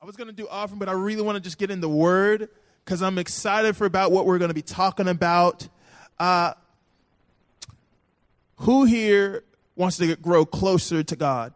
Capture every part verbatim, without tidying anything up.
I was going to do offering, but I really want to just get in the word because I'm excited for about what we're going to be talking about. Uh, who here wants to grow closer to God?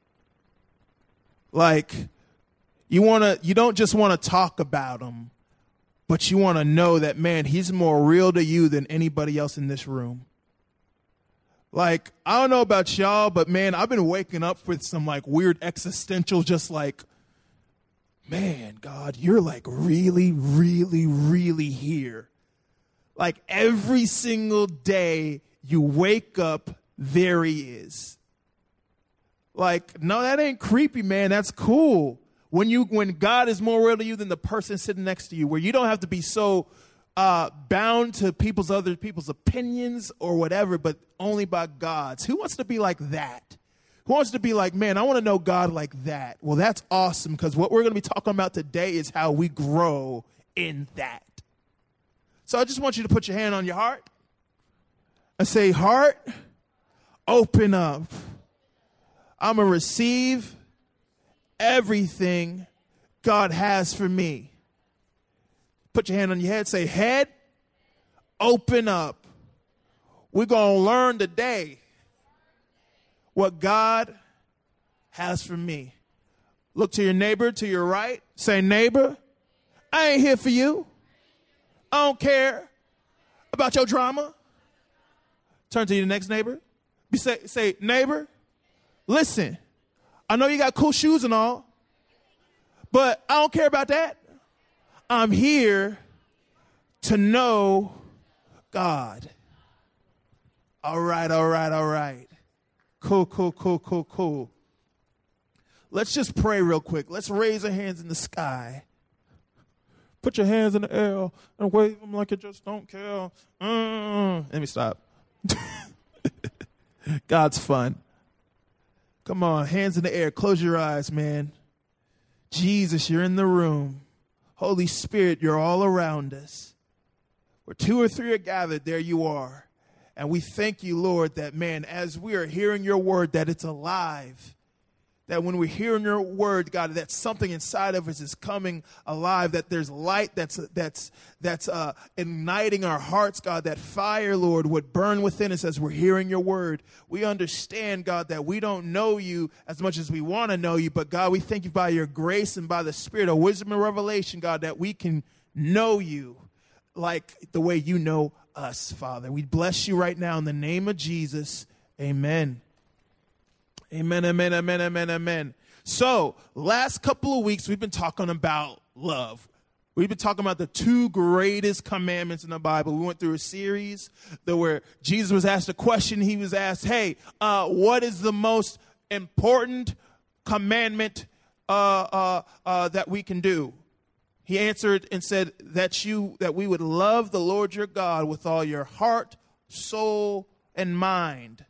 Like, you want to, you don't just want to talk about him, but you want to know that, man, he's more real to you than anybody else in this room. Like, I don't know about y'all, but man, I've been waking up with some like weird existential, just like, man, God, you're like really, really, really here. Like every single day you wake up, there he is. Like, no, that ain't creepy, man. That's cool. When you, when God is more real to you than the person sitting next to you, where you don't have to be so uh, bound to people's other people's opinions or whatever, but only by God's. Who wants to be like that? Who wants to be like, man, I want to know God like that? Well, that's awesome, because what we're going to be talking about today is how we grow in that. So I just want you to put your hand on your heart and say, heart, open up. I'm going to receive everything God has for me. Put your hand on your head. Say, head, open up. We're going to learn today what God has for me. Look to your neighbor, to your right. Say, neighbor, I ain't here for you. I don't care about your drama. Turn to your next neighbor. Be say, say, neighbor, listen, I know you got cool shoes and all, but I don't care about that. I'm here to know God. All right, all right, all right. Cool, cool, cool, cool, cool. Let's just pray real quick. Let's raise our hands in the sky. Put your hands in the air and wave them like you just don't care. Mm. Let me stop. God's fun. Come on, hands in the air. Close your eyes, man. Jesus, you're in the room. Holy Spirit, you're all around us. Where two or three are gathered, there you are. And we thank you, Lord, that, man, as we are hearing your word, that it's alive. That when we're hearing your word, God, that something inside of us is coming alive, that there's light that's that's that's uh, igniting our hearts, God, that fire, Lord, would burn within us as we're hearing your word. We understand, God, that we don't know you as much as we want to know you, but, God, we thank you by your grace and by the spirit of wisdom and revelation, God, that we can know you like the way you know us, Father. We bless you right now in the name of Jesus. Amen. Amen, amen, amen, amen, amen. So, last couple of weeks, we've been talking about love. We've been talking about the two greatest commandments in the Bible. We went through a series that where Jesus was asked a question. He was asked, hey, uh, what is the most important commandment uh, uh, uh, that we can do? He answered and said that you that we would love the Lord your God with all your heart, soul, and mind.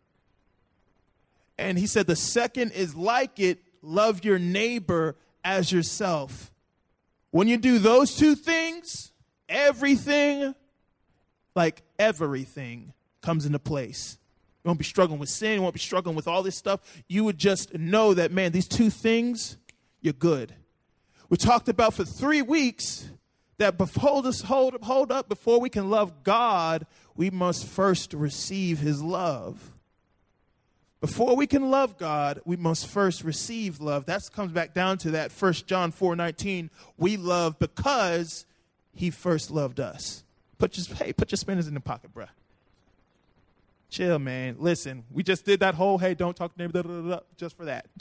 And he said the second is like it, love your neighbor as yourself. When you do those two things, everything, like everything, comes into place. You won't be struggling with sin. You won't be struggling with all this stuff. You would just know that, man, these two things, you're good. We talked about for three weeks that hold us, hold up, hold up, before we can love God, we must first receive his love. Before we can love God, we must first receive love. That comes back down to that First John four nineteen. We love because he first loved us. Put your, hey, put your spinners in the pocket, bruh. Chill, man. Listen, we just did that whole, hey, don't talk to neighbor, da, da, da, da, just for that.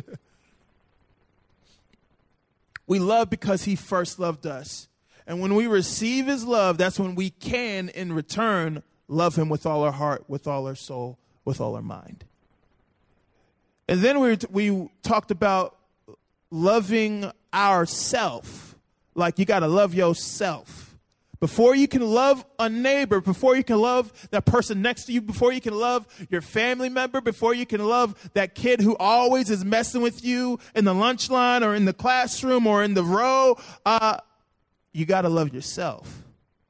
We love because he first loved us. And when we receive his love, that's when we can, in return, love him with all our heart, with all our soul, with all our mind. And then we we talked about loving ourself. Like you got to love yourself. Before you can love a neighbor, before you can love that person next to you, before you can love your family member, before you can love that kid who always is messing with you in the lunch line or in the classroom or in the row, uh, you got to love yourself.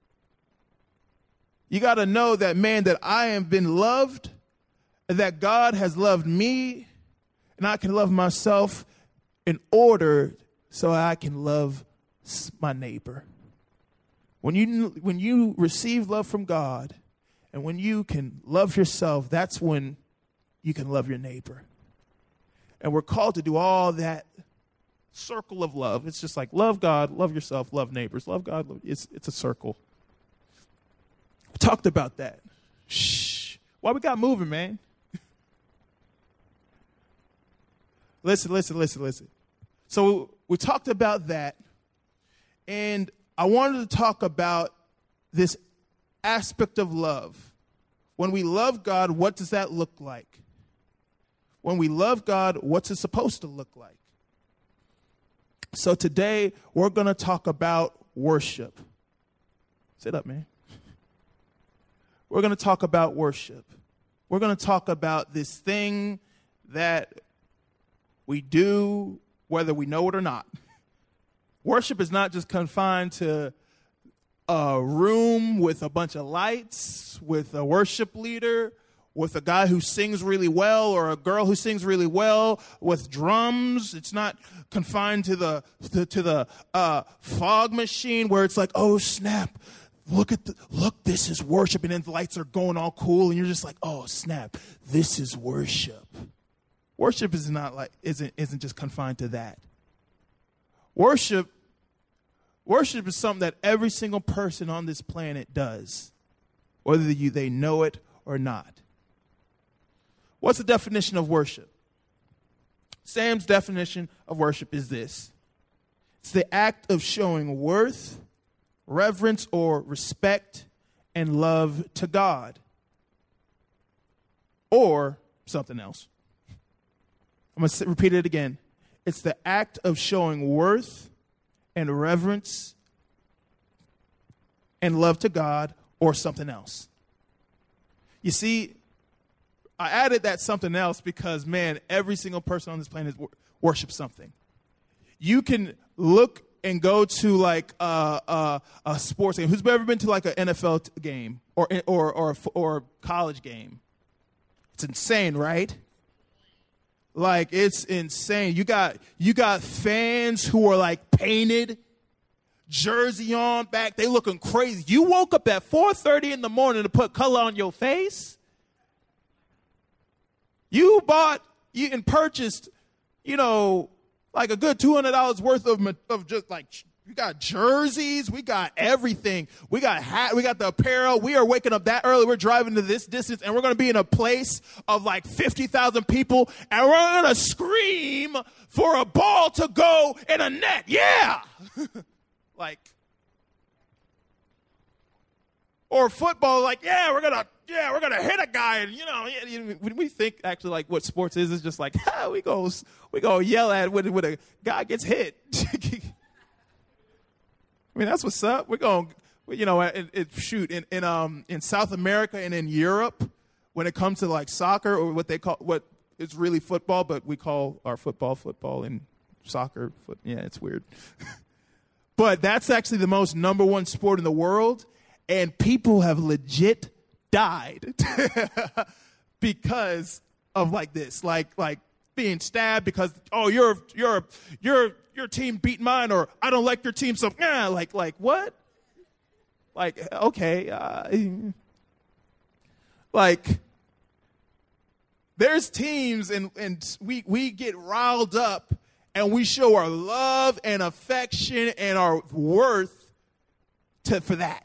You got to know that, man, that I have been loved, that God has loved me, and I can love myself in order so I can love my neighbor. When you when you receive love from God, and when you can love yourself, that's when you can love your neighbor. And we're called to do all that circle of love. It's just like love God, love yourself, love neighbors. Love God, love, it's, it's a circle. We talked about that. Shh. Why we got moving, man? Listen, listen, listen, listen. So we talked about that, and I wanted to talk about this aspect of love. When we love God, what does that look like? When we love God, what's it supposed to look like? So today, we're going to talk about worship. Sit up, man. We're going to talk about worship. We're going to talk about this thing that we do whether we know it or not. Worship is not just confined to a room with a bunch of lights, with a worship leader, with a guy who sings really well or a girl who sings really well with drums. It's not confined to the to, to the uh, fog machine where it's like, oh, snap. Look at the, look, this is worship. And then the lights are going all cool. And you're just like, oh, snap. This is worship. Worship is not like, isn't, isn't just confined to that. Worship, worship is something that every single person on this planet does, whether you, they know it or not. What's the definition of worship? Sam's definition of worship is this. It's the act of showing worth, reverence, or respect and love to God. Or something else. I'm going to repeat it again. It's the act of showing worth and reverence and love to God or something else. You see, I added that something else because, man, every single person on this planet worships something. You can look and go to like a, a, a sports game. Who's ever been to like an N F L t- game or or or or college game? It's insane, right? Like, it's insane. You got you got fans who are like painted, jersey on back. They looking crazy. You woke up at four thirty in the morning to put color on your face. You bought you and purchased, you know, like a good two hundred dollars worth of of just like, we got jerseys, we got everything. We got hat, we got the apparel. We are waking up that early. We're driving to this distance, and we're going to be in a place of like fifty thousand people, and we're going to scream for a ball to go in a net. Yeah. Like, or football, like, yeah, we're going to Yeah, we're going to hit a guy. And, you know, when we think actually like what sports is, it's just like, ah, we go we go yell at when, when a guy gets hit. I mean, that's what's up. We're going, you know, it, it, shoot, in, in, um, in South America and in Europe, when it comes to like soccer or what they call, what is really football, but we call our football football and soccer. Foot, yeah, it's weird. But that's actually the most number one sport in the world. And people have legit died because of like this, like like being stabbed because, oh, your your your your team beat mine, or I don't like your team, so yeah, like like what? Like, okay, uh, like there's teams and and we we get riled up and we show our love and affection and our worth to for that.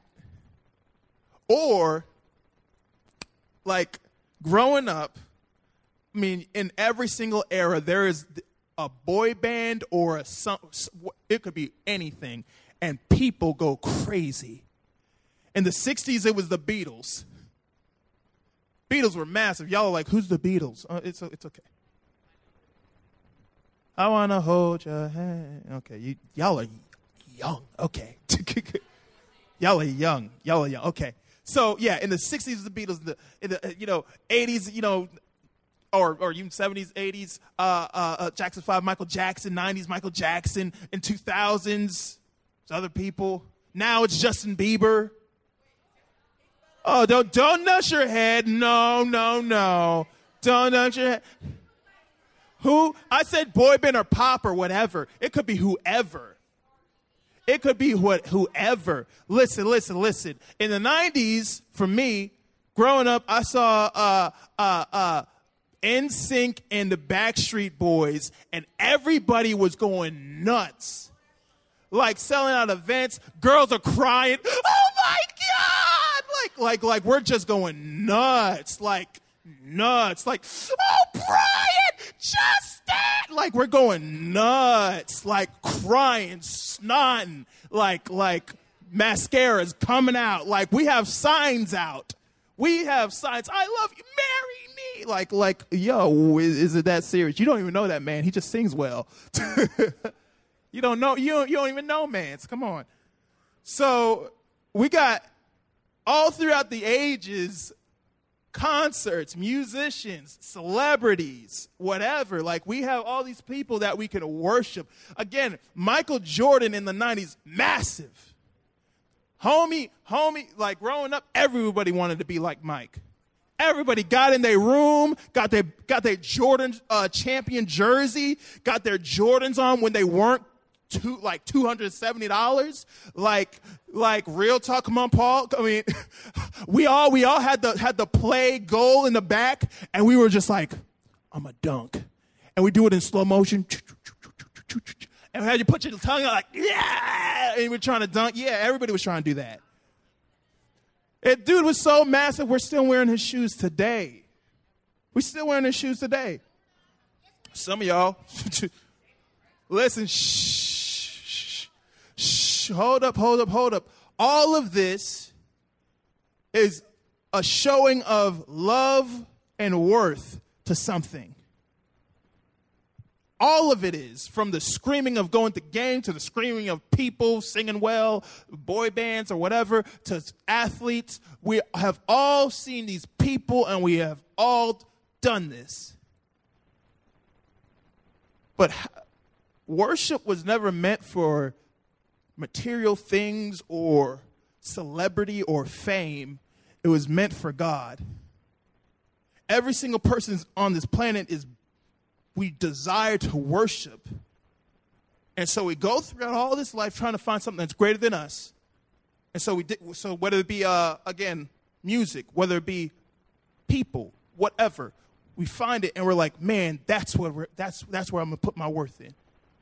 Or like growing up, I mean, in every single era, there is a boy band or a some, it could be anything, and people go crazy. In the sixties, it was the Beatles. Beatles were massive. Y'all are like, who's the Beatles? Uh, it's it's okay. I want to hold your hand. Okay, you, y'all are young. Okay. Y'all are young. Y'all are young. Okay. So, yeah, in the sixties, the Beatles, the, in the you know, eighties, you know, or or even seventies, eighties, uh, uh, uh, Jackson five, Michael Jackson, nineties, Michael Jackson, in two thousands, it's other people. Now it's Justin Bieber. Oh, don't, don't nudge your head. No, no, no. Don't nudge your head. Who? I said boy band or pop or whatever. It could be whoever. It could be what whoever. Listen, listen, listen. In the nineties, for me, growing up, I saw uh, uh, uh, N Sync and the Backstreet Boys, and everybody was going nuts. Like selling out events, girls are crying. Oh my God! Like, like, like we're just going nuts. Like nuts. Like, oh Brian, just that. Like we're going nuts. Like crying, snotting. Like, like mascara's coming out. Like we have signs out. We have signs. I love you. Marry me. Like, like, yo, is, is it that serious? You don't even know that man. He just sings well. You don't know. You don't, you don't even know, man. Come on. So we got all throughout the ages, concerts, musicians, celebrities, whatever. Like we have all these people that we can worship. Again, Michael Jordan in the nineties, massive. Homie, homie, like growing up, everybody wanted to be like Mike. Everybody got in their room, got their got their Jordan uh, champion jersey, got their Jordans on when they weren't two like two hundred seventy dollars. Like like real talk, come on, Paul. I mean, we all we all had the had the play goal in the back, and we were just like, I'm a dunk, and we do it in slow motion. And had you put your tongue out like, yeah, and we're trying to dunk. Yeah, everybody was trying to do that. That dude was so massive, we're still wearing his shoes today. We're still wearing his shoes today. Some of y'all, listen, shh, shh, shh, hold up, hold up, hold up. All of this is a showing of love and worth to something. All of it is, from the screaming of going to game to the screaming of people singing well, boy bands or whatever, to athletes. We have all seen these people and we have all done this. But worship was never meant for material things or celebrity or fame. It was meant for God. Every single person on this planet is we desire to worship. And so we go throughout all this life trying to find something that's greater than us. And so we did, so whether it be, uh, again, music, whether it be people, whatever, we find it and we're like, man, that's what we're, that's, that's where I'm going to put my worth in.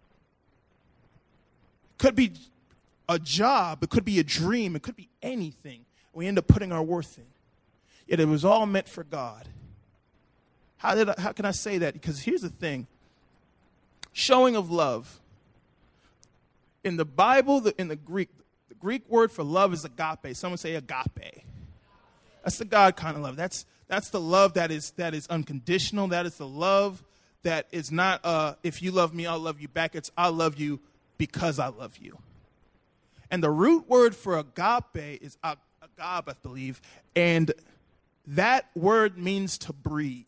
Could be a job. It could be a dream. It could be anything. We end up putting our worth in. Yet it was all meant for God. How did I, how can I say that? Because here's the thing. Showing of love. In the Bible, the, in the Greek, the Greek word for love is agape. Someone say agape. That's the God kind of love. That's that's the love that is that is unconditional. That is the love that is not uh, if you love me, I'll love you back. It's I love you because I love you. And the root word for agape is ag- agab, I believe. And that word means to breathe.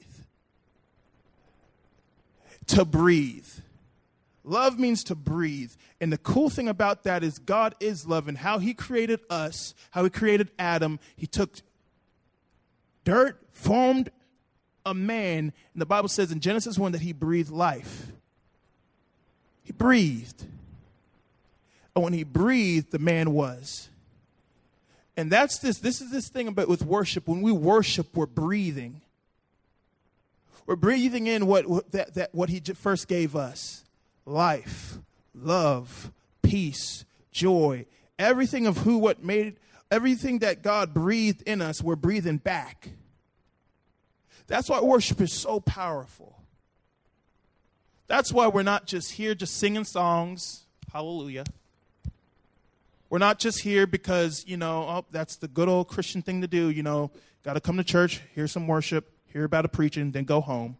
To breathe. Love means to breathe. And the cool thing about that is God is love, and how he created us, how he created Adam. He took dirt, formed a man, and the Bible says in Genesis one that he breathed life. He breathed. And when he breathed, the man was. And that's this, this is this thing about with worship. When we worship, we're breathing. We're breathing in what, what that, that what he first gave us. Life, love, peace, joy, everything of who what made everything that God breathed in us, we're breathing back. That's why worship is so powerful. That's why we're not just here just singing songs. Hallelujah. We're not just here because, you know, oh, that's the good old Christian thing to do. You know, got to come to church, hear some worship, hear about a preaching, then go home.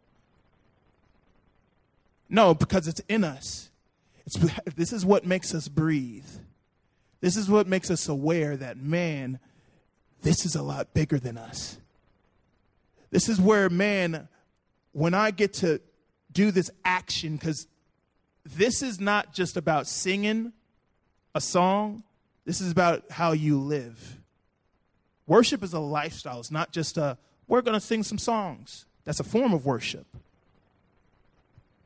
No, because it's in us. It's, this is what makes us breathe. This is what makes us aware that, man, this is a lot bigger than us. This is where, man, when I get to do this action, because this is not just about singing a song. This is about how you live. Worship is a lifestyle. It's not just a, we're going to sing some songs. That's a form of worship.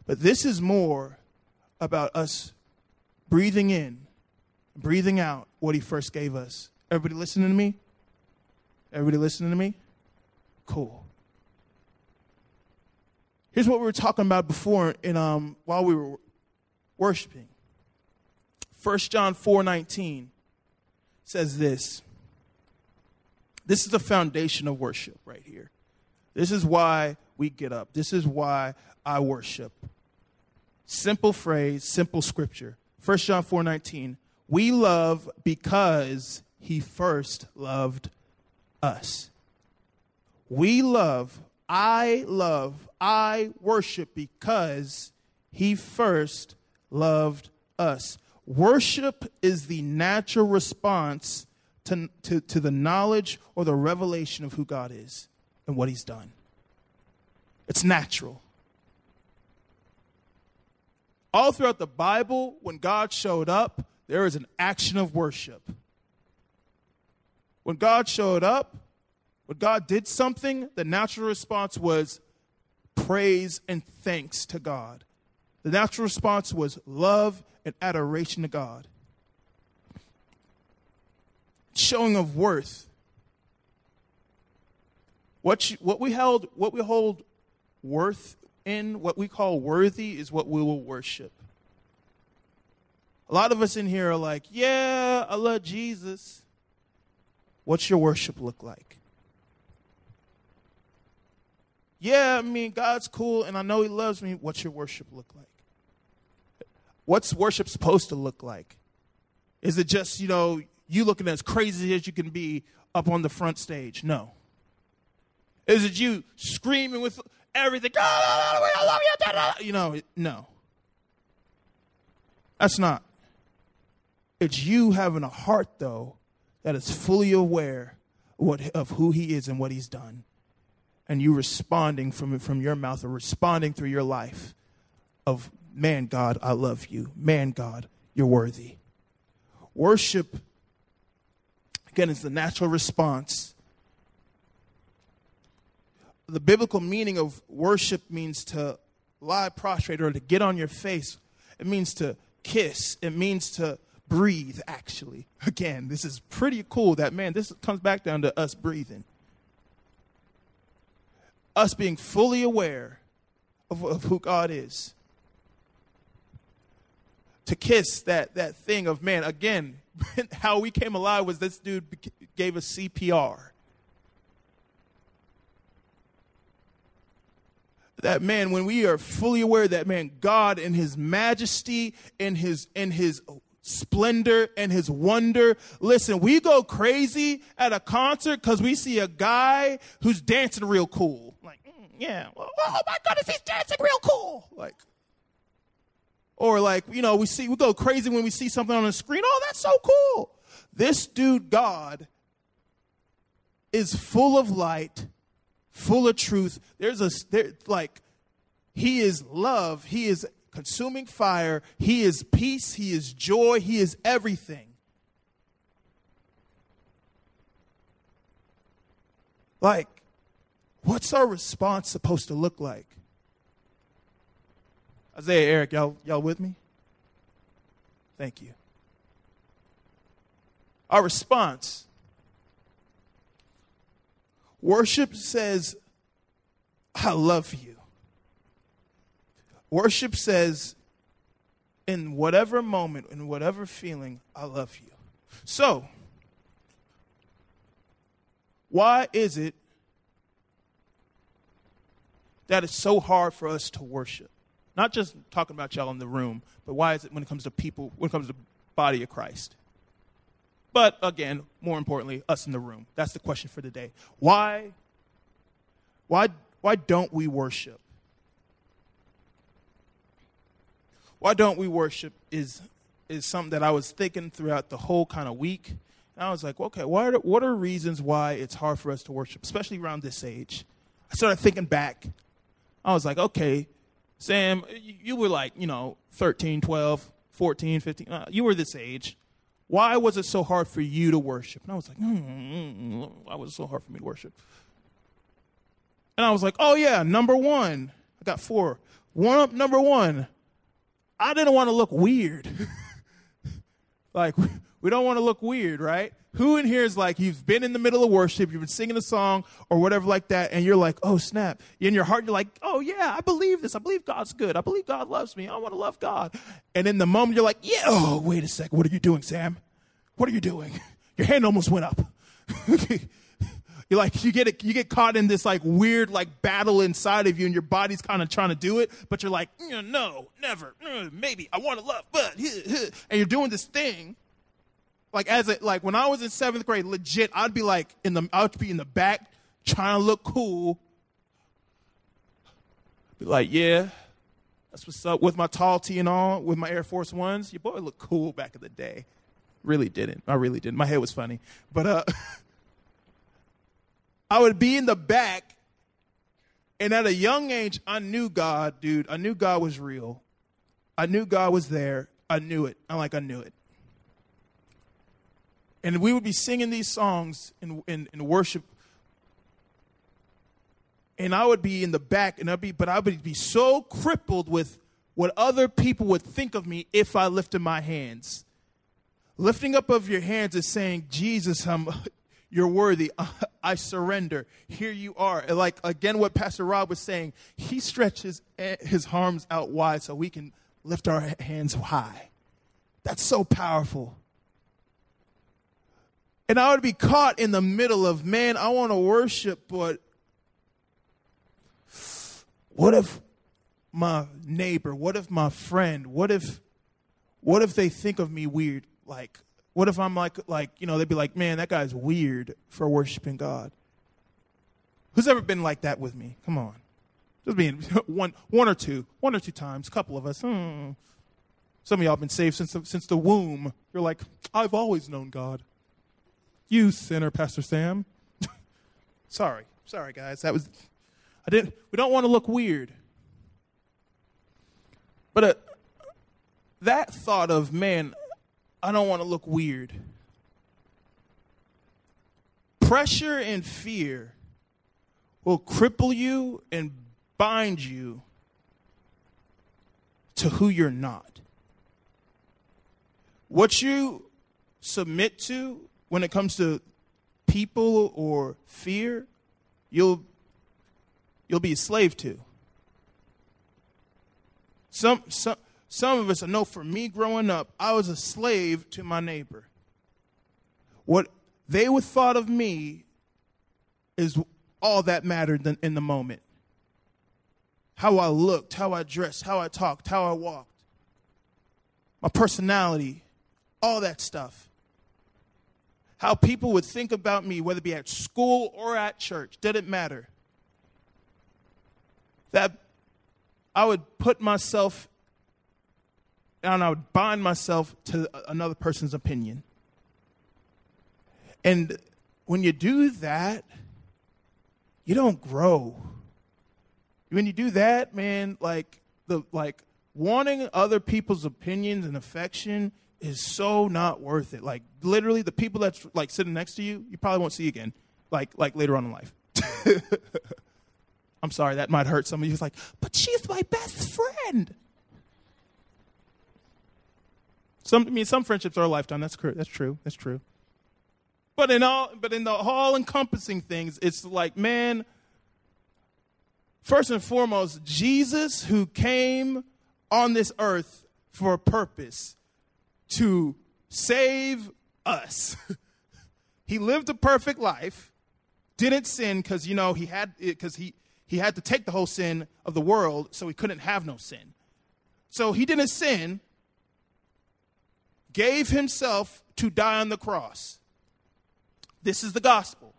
But this is more about us breathing in, breathing out what he first gave us. Everybody listening to me? Everybody listening to me? Cool. Here's what we were talking about before in um while we were worshiping. First John four nineteen says this. This is the foundation of worship right here. This is why we get up. This is why I worship. Simple phrase, simple scripture. First John four nineteen. We love because he first loved us. We love, I love, I worship because he first loved us. Worship is the natural response to, to, to the knowledge or the revelation of who God is and what he's done. It's natural. All throughout the Bible, when God showed up, there is an action of worship. When God showed up, when God did something, the natural response was praise and thanks to God. The natural response was love and adoration to God. Showing of worth. What, you, what we held, what we hold worth in, what we call worthy, is what we will worship. A lot of us in here are like, yeah, I love Jesus. What's your worship look like? Yeah, I mean, God's cool, and I know he loves me. What's your worship look like? What's worship supposed to look like? Is it just, you know, you looking as crazy as you can be up on the front stage? No. Is it you screaming with everything? I love you. You know, no. That's not. It's you having a heart, though, that is fully aware of, what, of who he is and what he's done. And you responding from, from your mouth, or responding through your life of, man, God, I love you. Man, God, you're worthy. Worship, again, is the natural response. The biblical meaning of worship means to lie prostrate or to get on your face. It means to kiss. It means to breathe, actually. Again, this is pretty cool that, man, this comes back down to us breathing. Us being fully aware of, of who God is. To kiss that, that thing of, man, again, how we came alive was this dude gave us C P R. That, man, when we are fully aware that, man, God in his majesty, in his in his splendor and his wonder. Listen, we go crazy at a concert because we see a guy who's dancing real cool. Like, mm, yeah, well, oh my goodness, he's dancing real cool. Like, or like, you know, we see, we go crazy when we see something on the screen. Oh, that's so cool. This dude, God, is full of light, full of truth. There's a, there, like, he is love. He is consuming fire. He is peace. He is joy. He is everything. Like, what's our response supposed to look like? Isaiah, Eric, y'all, y'all with me? Thank you. Our response. Worship says, I love you. Worship says, in whatever moment, in whatever feeling, I love you. So, why is it that it's so hard for us to worship? Not just talking about y'all in the room, but why is it when it comes to people, when it comes to the body of Christ? But again, more importantly, us in the room. That's the question for today. Why, why, why don't we worship? Why don't we worship is is something that I was thinking throughout the whole kind of week. And I was like, okay, what are, what are reasons why it's hard for us to worship, especially around this age? I started thinking back. I was like, okay, Sam, you were like, you know, thirteen, twelve, fourteen, fifteen. Uh, you were this age. Why was it so hard for you to worship? And I was like, mm-hmm. Why was it so hard for me to worship? And I was like, oh, yeah, number one. I got four. One number one, I didn't want to look weird. Like, we don't want to look weird, right? Who in here is like, you've been in the middle of worship, you've been singing a song or whatever like that, and you're like, oh, snap. In your heart, you're like, oh, yeah, I believe this. I believe God's good. I believe God loves me. I want to love God. And in the moment, you're like, yeah, oh, wait a second. What are you doing, Sam? What are you doing? Your hand almost went up. You're like, you get it, you get caught in this like weird like battle inside of you, and your body's kind of trying to do it, but you're like, no, never, maybe, I want to love, but, and you're doing this thing. Like as a, like when I was in seventh grade, legit, I'd be like in the, I'd be in the back trying to look cool. Be like, yeah, that's what's up with my tall tee and all, with my Air Force Ones. Your boy looked cool back in the day. Really didn't. I really didn't. My hair was funny, but uh. I would be in the back, and at a young age, I knew God, dude. I knew God was real. I knew God was there. I knew it. I'm like, I knew it. And we would be singing these songs in, in, in worship, and I would be in the back, and I'd be, but I would be so crippled with what other people would think of me if I lifted my hands. Lifting up of your hands is saying, Jesus, I'm... You're worthy. I surrender. Here you are. And like, again, what Pastor Rob was saying, he stretches his arms out wide so we can lift our hands high. That's so powerful. And I would be caught in the middle of, man, I want to worship, but what if my neighbor, what if my friend, what if, what if they think of me weird? Like, what if I'm like, like, you know, they'd be like, man, that guy's weird for worshiping God. Who's ever been like that with me? Come on. Just being one, one or two, one or two times, a couple of us. Hmm. Some of y'all have been saved since the, since the womb. You're like, I've always known God. You sinner, Pastor Sam. Sorry. Sorry, guys. That was, I didn't, we don't want to look weird. But uh, that thought of, man, I don't want to look weird. Pressure and fear will cripple you and bind you to who you're not. What you submit to when it comes to people or fear, you'll you'll be a slave to. Some some Some of us, I know for me growing up, I was a slave to my neighbor. What they would thought of me is all that mattered in the moment. How I looked, how I dressed, how I talked, how I walked. My personality, all that stuff. How people would think about me, whether it be at school or at church, didn't matter. That I would put myself and I would bind myself to another person's opinion. And when you do that, you don't grow. When you do that, man, like the like wanting other people's opinions and affection is so not worth it. Like literally the people that's like sitting next to you, you probably won't see again, like like later on in life. I'm sorry, that might hurt some of you. It's like, but she's my best friend. Some, I mean, some friendships are a lifetime. That's true. That's true. That's true. But in all, but in the all-encompassing things, it's like, man, first and foremost, Jesus, who came on this earth for a purpose, to save us. He lived a perfect life, didn't sin because you know he had because he he had to take the whole sin of the world, so he couldn't have no sin. So he didn't sin. Gave himself to die on the cross. This is the gospel.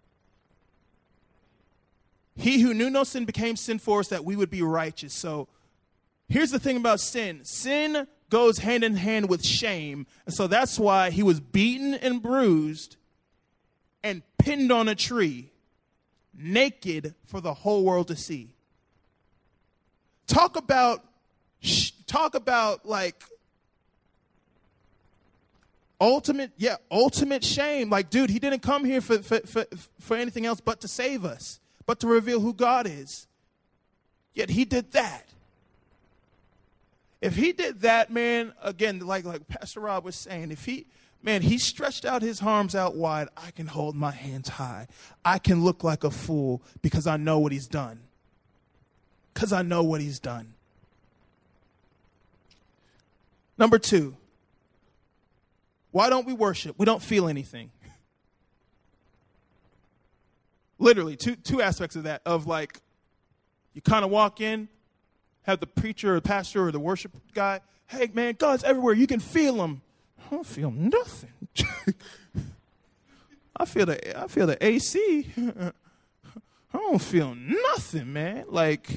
He who knew no sin became sin for us that we would be righteous. So here's the thing about sin. Sin goes hand in hand with shame. And so that's why he was beaten and bruised and pinned on a tree, naked for the whole world to see. Talk about, talk about like, Ultimate, yeah, ultimate shame. Like, dude, he didn't come here for, for, for, for anything else but to save us, but to reveal who God is. Yet he did that. If he did that, man, again, like like Pastor Rob was saying, if he, man, he stretched out his arms out wide, I can hold my hands high. I can look like a fool because I know what he's done. Because I know what he's done. Number two, why don't we worship? We don't feel anything. Literally, two two aspects of that, of like, you kind of walk in, have the preacher or the pastor or the worship guy, hey, man, God's everywhere. You can feel him. I don't feel nothing. I feel the I feel the A C. I don't feel nothing, man. Like,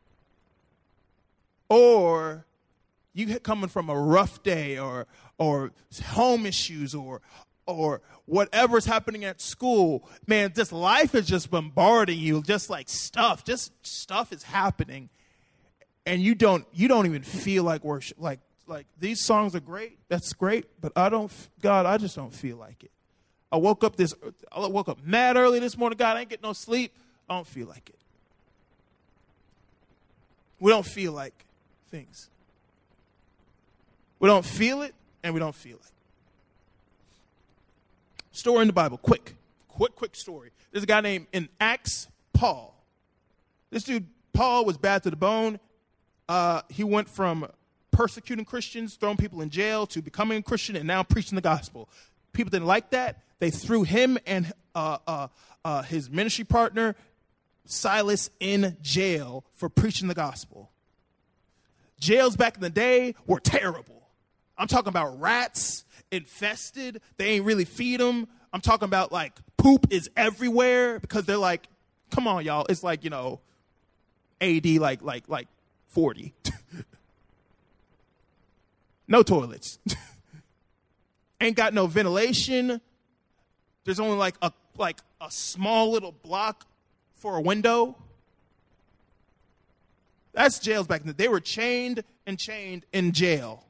or you coming from a rough day or or home issues or or whatever's happening at school, man, this life is just bombarding you, just like stuff, just stuff is happening. And you don't you don't even feel like worship. Like like these songs are great. That's great. But I don't, God, I just don't feel like it. I woke up this, I woke up mad early this morning. God, I ain't getting no sleep. I don't feel like it. We don't feel like things. We don't feel it, and we don't feel it. Story in the Bible, quick, quick, quick story. There's a guy named, in Acts, Paul. This dude, Paul, was bad to the bone. Uh, he went from persecuting Christians, throwing people in jail, to becoming a Christian and now preaching the gospel. People didn't like that. They threw him and uh, uh, uh, his ministry partner, Silas, in jail for preaching the gospel. Jails back in the day were terrible. I'm talking about rats, infested. They ain't really feed them. I'm talking about like poop is everywhere because they're like, come on, y'all. It's like, you know, A D like like like forty. No toilets. Ain't got no ventilation. There's only like a like a small little block for a window. That's jails back then. They were chained and chained in jail.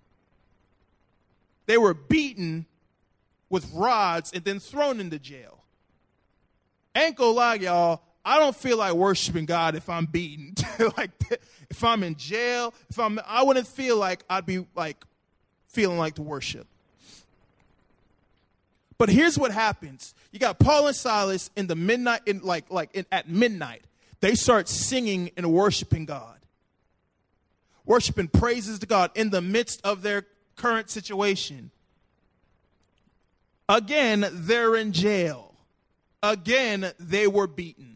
They were beaten with rods and then thrown into jail. Ain't gonna lie, y'all, I don't feel like worshiping God if I'm beaten. Like, if I'm in jail, if I'm, I wouldn't feel like I'd be like feeling like to worship. But here's what happens. You got Paul and Silas in the midnight, in like like in, at midnight. They start singing and worshiping God. Worshiping praises to God in the midst of their current situation. Again, they're in jail. Again, they were beaten.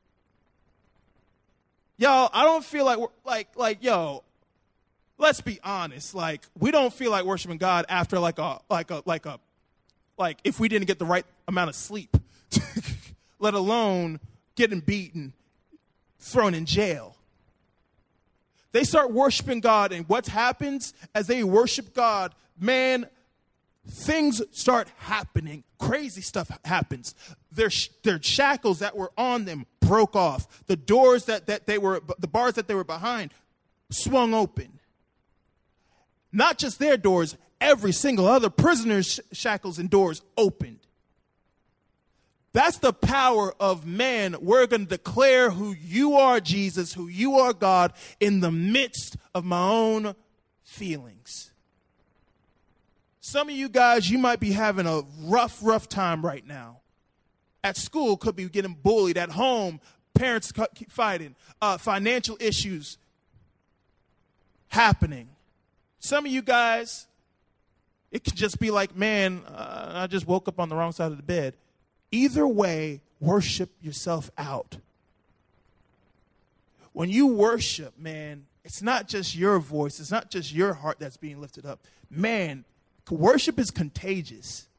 Y'all, I don't feel like, like, like, yo, let's be honest. Like, we don't feel like worshiping God after like a, like a, like a, like if we didn't get the right amount of sleep, let alone getting beaten, thrown in jail. They start worshiping God, and what happens as they worship God, man, things start happening. Crazy stuff happens. Their, their shackles that were on them broke off. The doors that, that they were, the bars that they were behind swung open. Not just their doors, every single other prisoner's shackles and doors opened. That's the power of man. We're going to declare who you are, Jesus, who you are, God, in the midst of my own feelings. Some of you guys, you might be having a rough, rough time right now. At school, could be getting bullied. At home, parents keep fighting. Uh, financial issues happening. Some of you guys, it could just be like, man, uh, I just woke up on the wrong side of the bed. Either way, worship yourself out. When you worship, man, it's not just your voice. It's not just your heart that's being lifted up. Man, worship is contagious.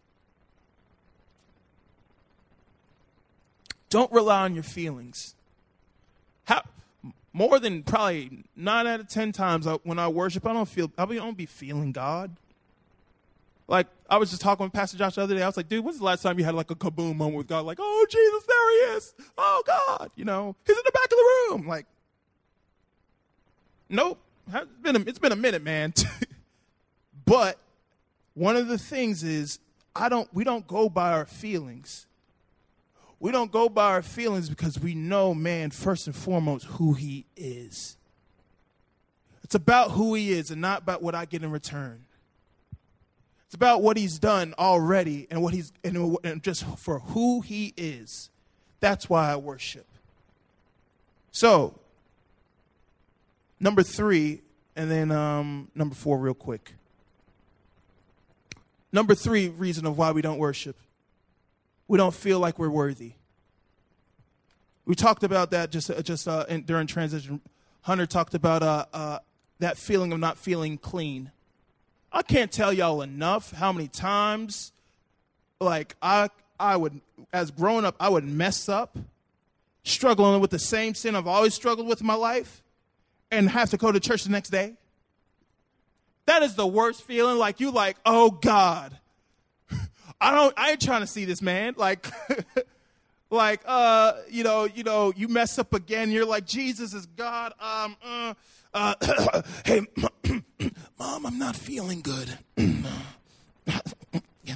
Don't rely on your feelings. How, more than probably nine out of ten times when I worship, I don't feel, I don't be feeling God. Like, I was just talking with Pastor Josh the other day. I was like, dude, when's the last time you had like a kaboom moment with God? Like, oh, Jesus, there he is. Oh, God. You know, he's in the back of the room. Like, nope. It's been a, it's been a minute, man. But one of the things is, I don't, we don't go by our feelings. We don't go by our feelings because we know, man, first and foremost, who he is. It's about who he is and not about what I get in return. It's about what he's done already and what he's and, and just for who he is. That's why I worship. So, number three, and then um, number four real quick. Number three reason of why we don't worship. We don't feel like we're worthy. We talked about that just uh, just uh, in, during transition. Hunter talked about uh, uh, that feeling of not feeling clean. I can't tell y'all enough how many times, like, I I would, as growing up, I would mess up, struggling with the same sin I've always struggled with in my life, and have to go to church the next day. That is the worst feeling. Like, you like, oh, God, I don't, I ain't trying to see this man. Like, like, uh, you know, you know, you mess up again. You're like, Jesus is God. Um, uh, uh, hey, Mom, I'm not feeling good. Yeah.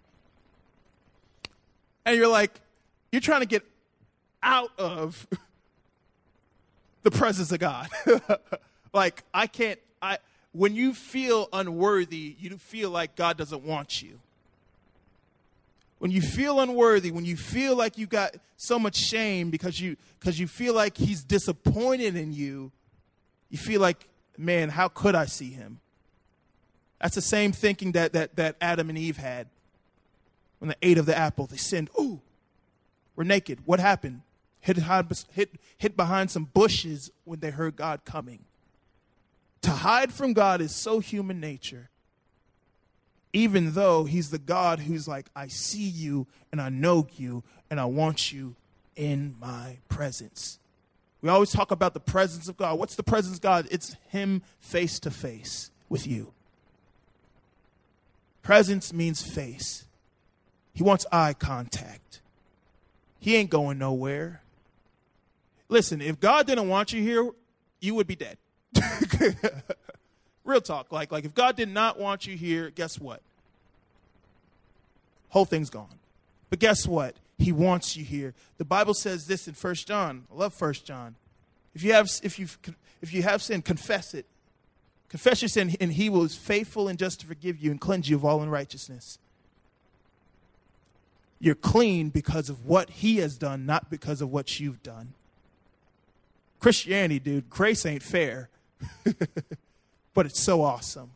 And you're like, you're trying to get out of the presence of God. Like, I can't, I, when you feel unworthy, you feel like God doesn't want you. When you feel unworthy, when you feel like you got so much shame because you because you feel like he's disappointed in you, you feel like, man, how could I see him? That's the same thinking that that that Adam and Eve had when they ate of the apple. They sinned. Ooh, we're naked. What happened? Hid, hid, hid behind some bushes when they heard God coming. To hide from God is so human nature. Even though he's the God who's like, I see you and I know you and I want you in my presence. We always talk about the presence of God. What's the presence of God? It's him face to face with you. Presence means face. He wants eye contact. He ain't going nowhere. Listen, if God didn't want you here, you would be dead. Real talk. Like, like if God did not want you here, guess what? Whole thing's gone. But guess what? He wants you here. The Bible says this in First John. I love First John. If you have if you if you have sin, confess it. Confess your sin, and he will is faithful and just to forgive you and cleanse you of all unrighteousness. You're clean because of what he has done, not because of what you've done. Christianity, dude, grace ain't fair. But it's so awesome.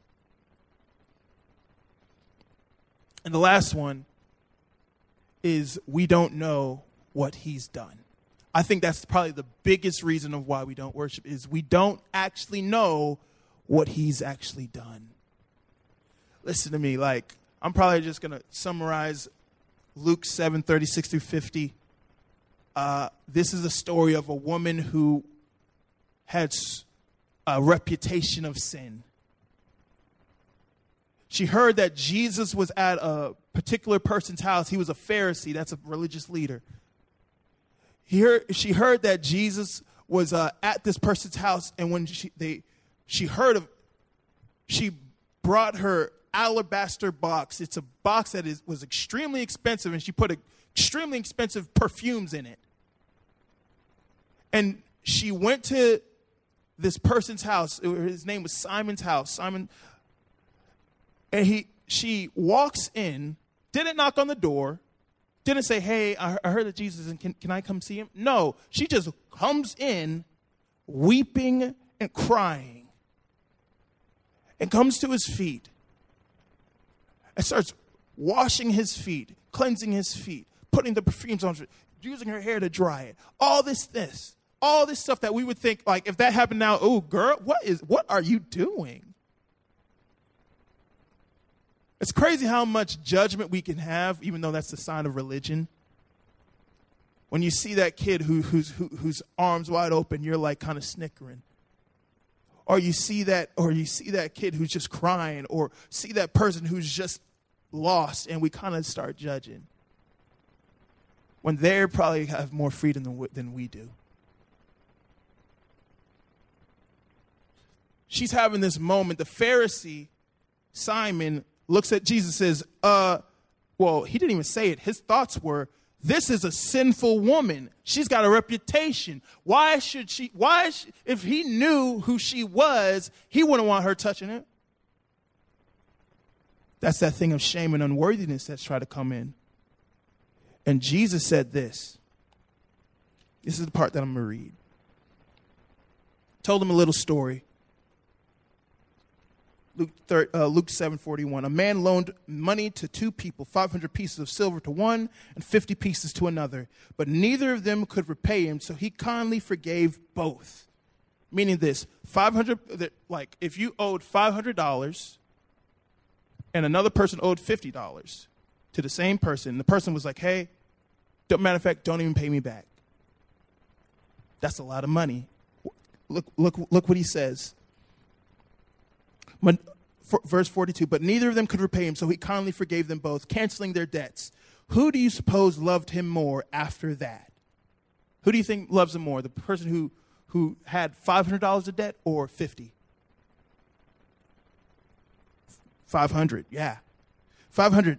And the last one is we don't know what he's done. I think that's probably the biggest reason of why we don't worship is we don't actually know what he's actually done. Listen to me, like, I'm probably just going to summarize Luke seven, thirty-six through fifty. Uh, this is a story of a woman who had a reputation of sin. She heard that Jesus was at a particular person's house. He was a Pharisee. That's a religious leader. He heard, she heard that Jesus was uh, at this person's house. And when she, they, she heard of, she brought her alabaster box. It's a box that is, was extremely expensive. And she put a, extremely expensive perfumes in it. And she went to this person's house. His name was Simon's house. Simon. And he, she walks in, didn't knock on the door, didn't say, hey, I heard that Jesus, and can, can I come see him? No, she just comes in weeping and crying and comes to his feet and starts washing his feet, cleansing his feet, putting the perfumes on, using her hair to dry it. All this, this, all this stuff that we would think, like, if that happened now, oh, girl, what is, what are you doing? It's crazy how much judgment we can have, even though that's the sign of religion. When you see that kid who, who's, who, whose arms wide open, you're like kind of snickering. Or you see that, or you see that kid who's just crying, or see that person who's just lost, and we kind of start judging. When they probably have more freedom than, than we do. She's having this moment. The Pharisee, Simon, looks at Jesus and says, uh, well, he didn't even say it. His thoughts were, This is a sinful woman. She's got a reputation. Why should she, why, she, if he knew who she was, he wouldn't want her touching it. That's that thing of shame and unworthiness that's trying to come in. And Jesus said this. This is the part that I'm going to read. Told him a little story. Luke, third, uh, Luke seven forty-one. A man loaned money to two people, five hundred pieces of silver to one and fifty pieces to another. But neither of them could repay him, so he kindly forgave both. Meaning this, five hundred, like if you owed five hundred dollars and another person owed fifty dollars to the same person, the person was like, hey, don't, matter of fact, don't even pay me back. That's a lot of money. Look, look, look what he says. When, for, verse forty-two, but neither of them could repay him, so he kindly forgave them both, canceling their debts. Who do you suppose loved him more after that? Who do you think loves him more, the person who, who had five hundred dollars of debt or fifty? five hundred, yeah. five hundred.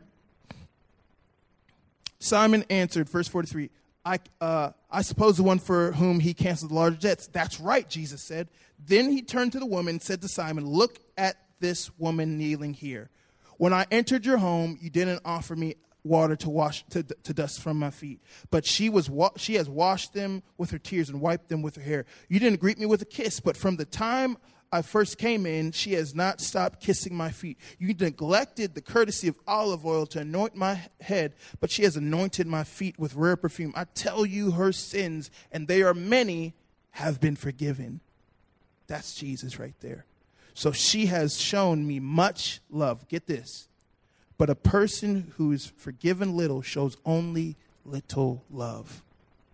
Simon answered, verse forty-three, I, uh, I suppose the one for whom he canceled the large debts. That's right, Jesus said. Then he turned to the woman and said to Simon, look at this woman kneeling here. When I entered your home, you didn't offer me water to wash to, to dust from my feet, but she was wa- she has washed them with her tears and wiped them with her hair. You didn't greet me with a kiss, but from the time I first came in, she has not stopped kissing my feet. You neglected the courtesy of olive oil to anoint my head, but she has anointed my feet with rare perfume. I tell you, her sins, and they are many, have been forgiven. That's Jesus right there. So she has shown me much love. Get this. But a person who is forgiven little shows only little love.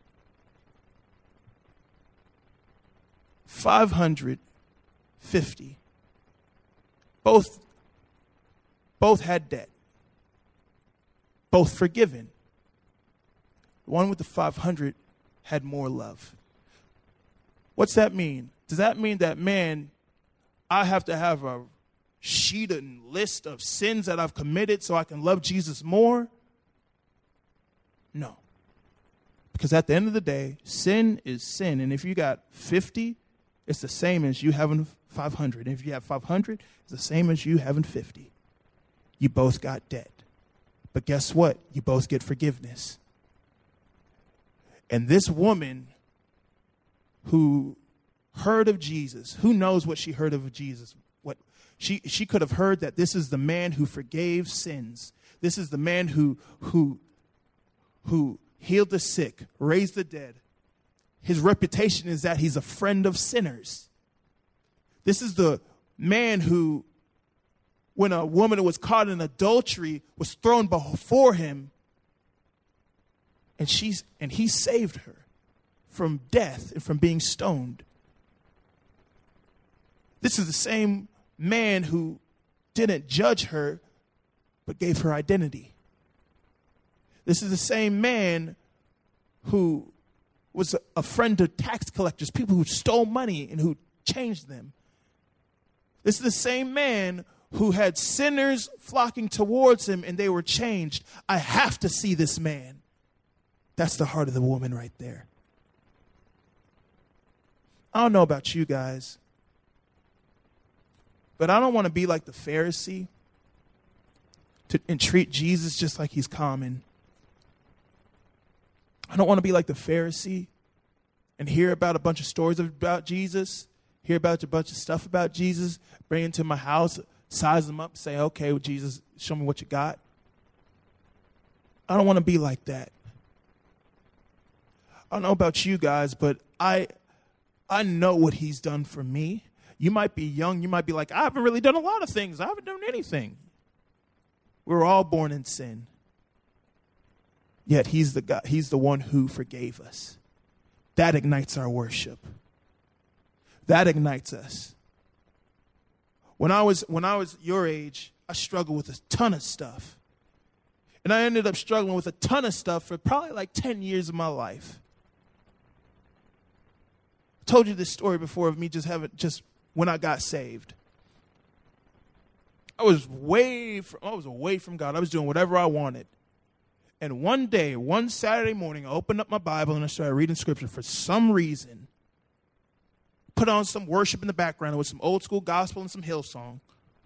five hundred fifty. Both, both had debt. Both forgiven. The one with the five hundred had more love. What's that mean? Does that mean that, man, I have to have a sheet and list of sins that I've committed so I can love Jesus more? No. Because at the end of the day, sin is sin. And if you got fifty, it's the same as you having five hundred. And if you have five hundred, it's the same as you having fifty. You both got debt. But guess what? You both get forgiveness. And this woman who heard of Jesus, who knows what she heard of Jesus? What she she could have heard that this is the man who forgave sins. This is the man who who who healed the sick, raised the dead. His reputation is that he's a friend of sinners. This is the man who, when a woman was caught in adultery, was thrown before him, and she's and he saved her from death and from being stoned. This is the same man who didn't judge her, but gave her identity. This is the same man who was a friend to tax collectors, people who stole money and who changed them. This is the same man who had sinners flocking towards him and they were changed. I have to see this man. That's the heart of the woman right there. I don't know about you guys, but I don't want to be like the Pharisee to, and treat Jesus just like he's common. I don't want to be like the Pharisee and hear about a bunch of stories about Jesus, hear about a bunch of stuff about Jesus, bring it to my house, size them up, say, okay, well, Jesus, show me what you got. I don't want to be like that. I don't know about you guys, but I I know what he's done for me. You might be young. You might be like, I haven't really done a lot of things. I haven't done anything. We're all born in sin. Yet he's the God, he's the one who forgave us. That ignites our worship. That ignites us. When I was when I was your age, I struggled with a ton of stuff. And I ended up struggling with a ton of stuff for probably like ten years of my life. I told you this story before of me just having just when I got saved. I was way from, I was away from God. I was doing whatever I wanted. And one day, one Saturday morning, I opened up my Bible and I started reading scripture for some reason. Put on some worship in the background with some old school gospel and some Hillsong.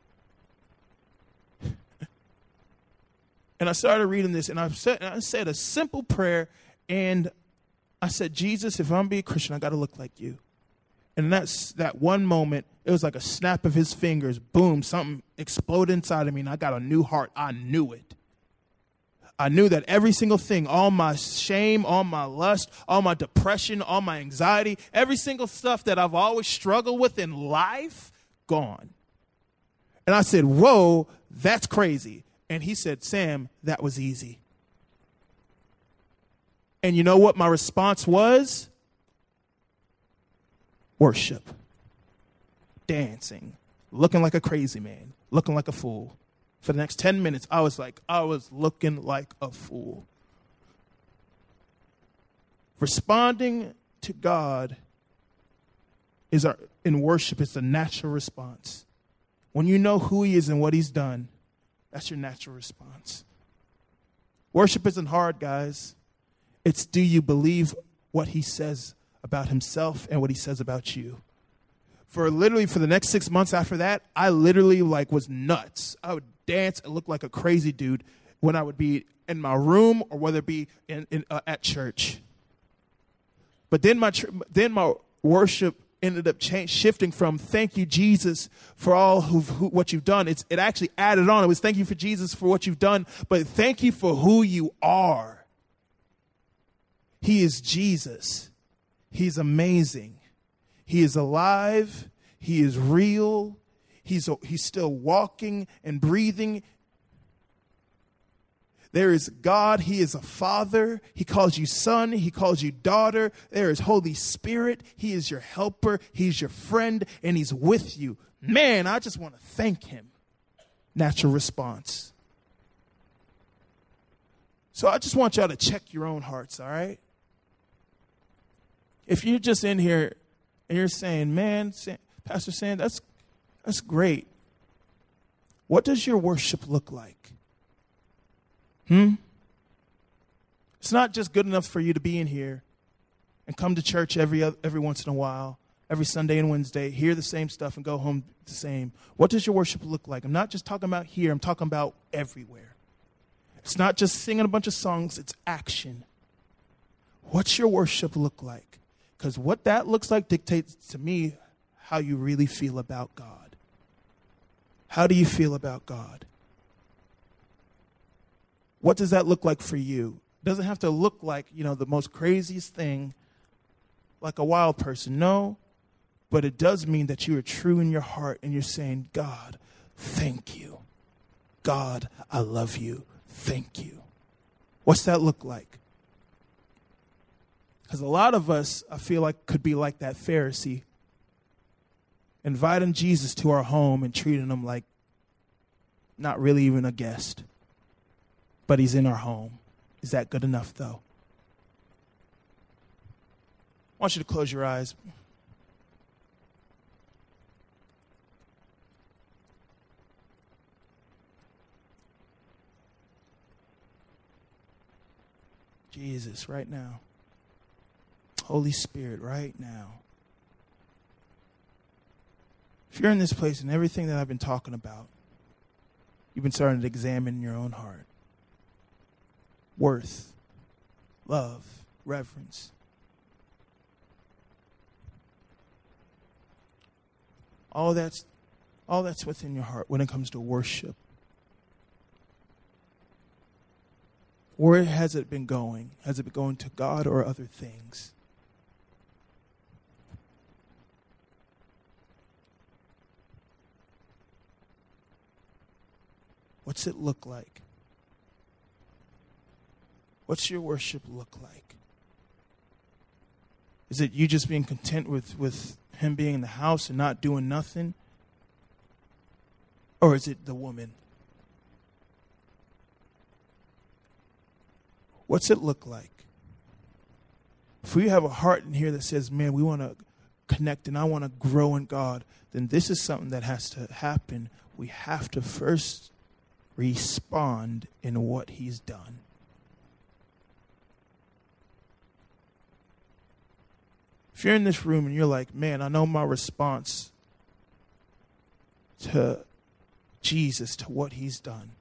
And I started reading this, and I said, I said a simple prayer, and I said, Jesus, if I'm going to be a Christian, I got to look like you. And that's that one moment, it was like a snap of his fingers. Boom, something exploded inside of me, and I got a new heart. I knew it. I knew that every single thing, all my shame, all my lust, all my depression, all my anxiety, every single stuff that I've always struggled with in life, gone. And I said, whoa, that's crazy. And he said, Sam, that was easy. And you know what my response was? Worship. Dancing. Looking like a crazy man. Looking like a fool. For the next ten minutes, I was like, I was looking like a fool. Responding to God is our, in worship, it's a natural response. When you know who he is and what he's done, that's your natural response. Worship isn't hard, guys. It's do you believe what he says about himself and what he says about you? For literally for the next six months after that, I literally like was nuts. I would dance and look like a crazy dude when I would be in my room or whether it be in, in uh, at church. But then my tr- then my worship ended up change, shifting from thank you, Jesus, for all who, who what you've done. It's, it actually added on. It was thank you for Jesus for what you've done, but thank you for who you are. He is Jesus. He's amazing. He is alive. He is real. He's, he's still walking and breathing. There is God. He is a father. He calls you son. He calls you daughter. There is Holy Spirit. He is your helper. He's your friend, and he's with you. Man, I just want to thank him. Natural response. So I just want y'all to check your own hearts, all right? If you're just in here and you're saying, man, Pastor Sam, that's, that's great. What does your worship look like? Hmm? It's not just good enough for you to be in here and come to church every every once in a while, every Sunday and Wednesday, hear the same stuff and go home the same. What does your worship look like? I'm not just talking about here. I'm talking about everywhere. It's not just singing a bunch of songs. It's action. What's your worship look like? Because what that looks like dictates to me how you really feel about God. How do you feel about God? What does that look like for you? It doesn't have to look like, you know, the most craziest thing, like a wild person. No, but it does mean that you are true in your heart and you're saying, God, thank you. God, I love you. Thank you. What's that look like? Because a lot of us, I feel like, could be like that Pharisee, inviting Jesus to our home and treating him like not really even a guest. But he's in our home. Is that good enough, though? I want you to close your eyes. Jesus, right now. Holy Spirit, right now. If you're in this place and everything that I've been talking about, you've been starting to examine your own heart. Worth, love, reverence. All that's, all that's within your heart when it comes to worship. Where has it been going? Has it been going to God or other things? What's it look like? What's your worship look like? Is it you just being content with, with him being in the house and not doing nothing? Or is it the woman? What's it look like? If we have a heart in here that says, man, we want to connect and I want to grow in God, then this is something that has to happen. We have to first respond in what he's done. If you're in this room and you're like, man, I know my response to Jesus, to what he's done.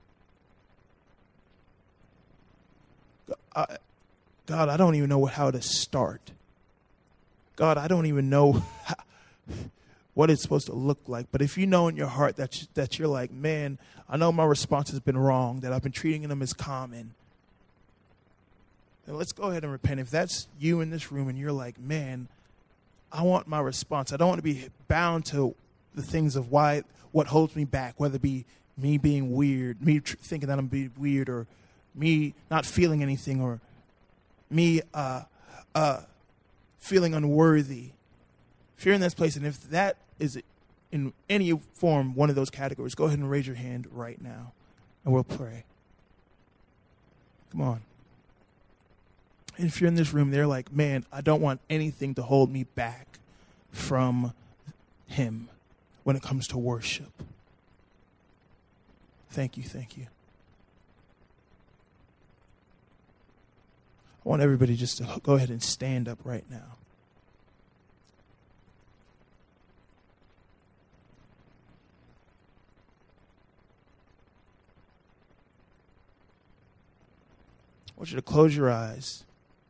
I, God, I don't even know how to start. God, I don't even know how, what it's supposed to look like. But if you know in your heart that, you, that you're like, man, I know my response has been wrong, that I've been treating them as common, then let's go ahead and repent. If that's you in this room and you're like, man, I want my response. I don't want to be bound to the things of why, what holds me back, whether it be me being weird, me tr- thinking that I'm being weird, or me not feeling anything, or me uh, uh, feeling unworthy. If you're in this place, and if that is in any form one of those categories, go ahead and raise your hand right now, and we'll pray. Come on. And if you're in this room, they're like, man, I don't want anything to hold me back from him when it comes to worship. Thank you, thank you. I want everybody just to go ahead and stand up right now. I want you to close your eyes.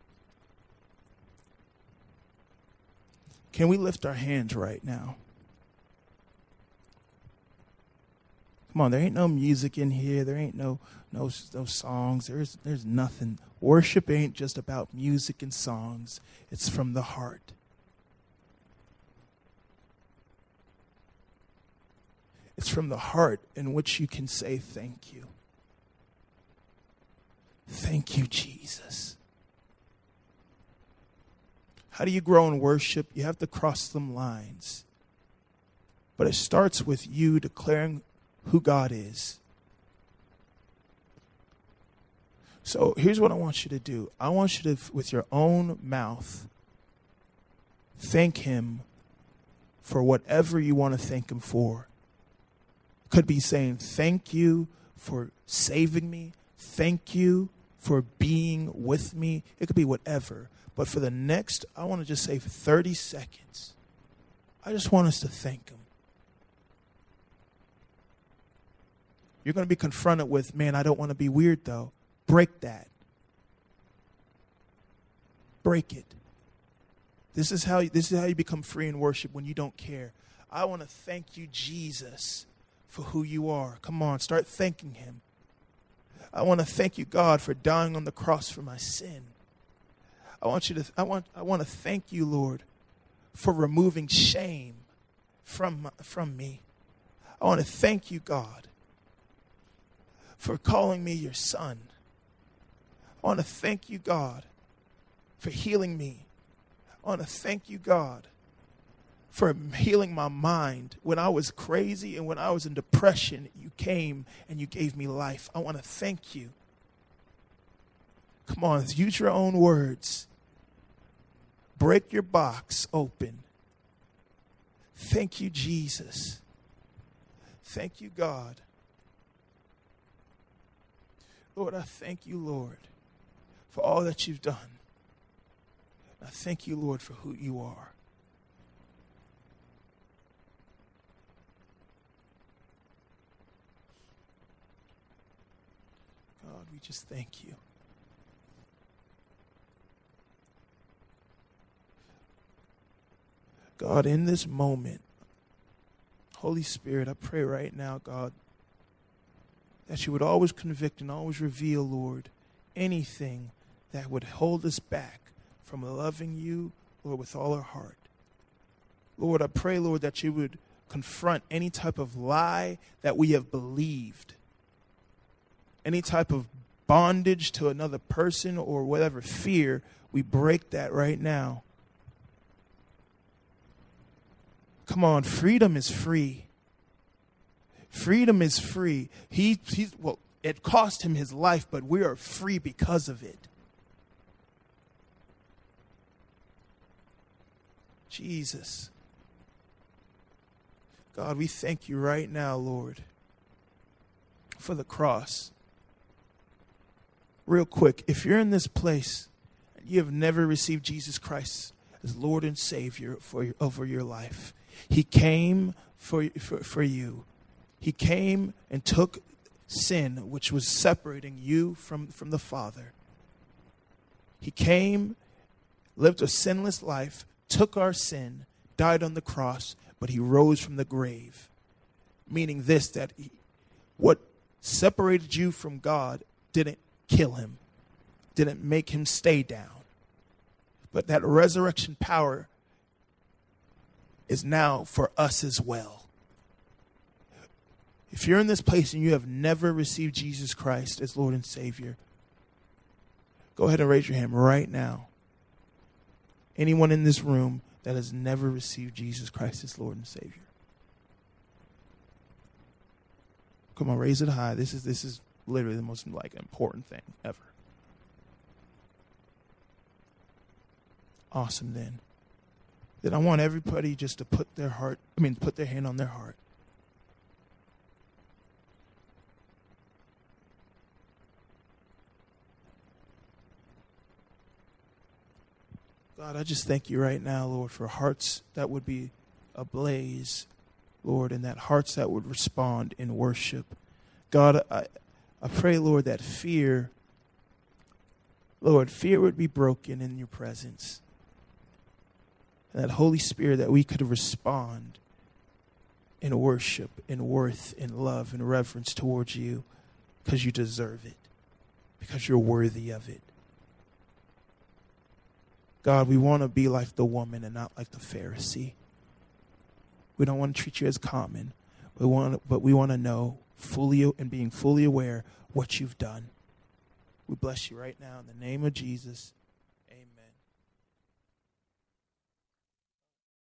Can we lift our hands right now? Come on, there ain't no music in here. There ain't no no, no songs. There's there's nothing. Worship ain't just about music and songs. It's from the heart. It's from the heart in which you can say thank you. Thank you, Jesus. How do you grow in worship? You have to cross some lines. But it starts with you declaring who God is. So here's what I want you to do. I want you to, with your own mouth, thank him for whatever you want to thank him for. Could be saying, thank you for saving me. Thank you for being with me. It could be whatever. But for the next, I want to just say for thirty seconds, I just want us to thank him. You're going to be confronted with, man, I don't want to be weird though. Break that. Break it. This is how this is how you become free in worship, when you don't care. I want to thank you, Jesus, for who you are. Come on, start thanking him. I want to thank you, God, for dying on the cross for my sin. I want you to I want I want to thank you, Lord, for removing shame from from me. I want to thank you, God, for calling me your son. I want to thank you, God, for healing me. I want to thank you, God, for healing my mind. When I was crazy and when I was in depression, you came and you gave me life. I want to thank you. Come on, use your own words. Break your box open. Thank you, Jesus. Thank you, God. Lord, I thank you, Lord, for all that you've done. I thank you, Lord, for who you are. God, we just thank you. God, in this moment, Holy Spirit, I pray right now, God, that you would always convict and always reveal, Lord, anything that would hold us back from loving you, Lord, with all our heart. Lord, I pray, Lord, that you would confront any type of lie that we have believed, any type of bondage to another person or whatever fear, we break that right now. Come on, freedom is free. Freedom is free. He, he's, well, it cost him his life, but we are free because of it. Jesus. God, we thank you right now, Lord, for the cross. Real quick, if you're in this place and you have never received Jesus Christ as Lord and Savior for your, over your life. He came for, for, for you. He came and took sin, which was separating you from, from the Father. He came, lived a sinless life, took our sin, died on the cross, but he rose from the grave. Meaning this, that he, what separated you from God didn't kill him, didn't make him stay down. But that resurrection power is now for us as well. If you're in this place and you have never received Jesus Christ as Lord and Savior, go ahead and raise your hand right now. Anyone in this room that has never received Jesus Christ as Lord and Savior? Come on, raise it high. This is this is literally the most like important thing ever. Awesome then. Then I want everybody just to put their heart, I mean, put their hand on their heart. God, I just thank you right now, Lord, for hearts that would be ablaze, Lord, and that hearts that would respond in worship. God, I, I pray, Lord, that fear, Lord, fear would be broken in your presence. And that Holy Spirit, that we could respond in worship, in worth, in love, in reverence towards you, because you deserve it, because you're worthy of it. God, we want to be like the woman and not like the Pharisee. We don't want to treat you as common, but we want to, but we want to know fully and being fully aware what you've done. We bless you right now in the name of Jesus.